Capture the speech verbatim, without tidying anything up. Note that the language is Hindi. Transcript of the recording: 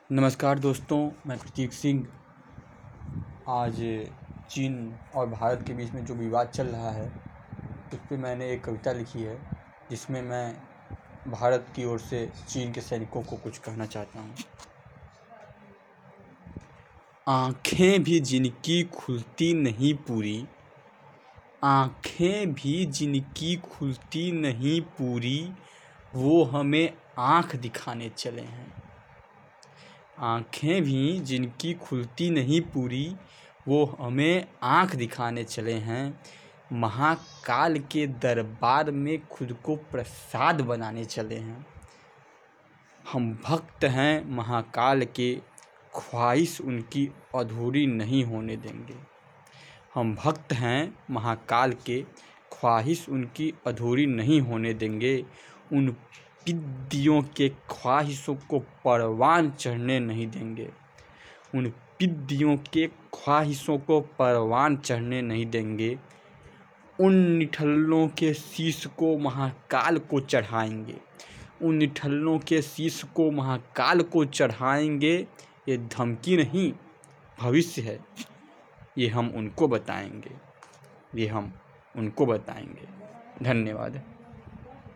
नमस्कार दोस्तों, मैं प्रतीक सिंह। आज चीन और भारत के बीच में जो विवाद चल रहा है उस पर मैंने एक कविता लिखी है, जिसमें मैं भारत की ओर से चीन के सैनिकों को कुछ कहना चाहता हूँ। आँखें भी जिनकी खुलती नहीं पूरी, आँखें भी जिनकी खुलती नहीं पूरी, वो हमें आँख दिखाने चले हैं। आँखें भी जिनकी खुलती नहीं पूरी, वो हमें आँख दिखाने चले हैं। महाकाल के दरबार में खुद को प्रसाद बनाने चले हैं। हम भक्त हैं महाकाल के, ख्वाहिश उनकी अधूरी नहीं होने देंगे। हम भक्त हैं महाकाल के, ख्वाहिश उनकी अधूरी नहीं होने देंगे। उन पिद्दियों के ख्वाहिशों को परवान चढ़ने नहीं देंगे। उन पिद्दियों के ख्वाहिशों को परवान चढ़ने नहीं देंगे। उन निठल्लों के शीश को महाकाल को चढ़ाएंगे। उन निठल्लों के शीश को महाकाल को चढ़ाएंगे। ये धमकी नहीं, भविष्य है। ये हम उनको बताएंगे ये हम उनको बताएंगे। धन्यवाद।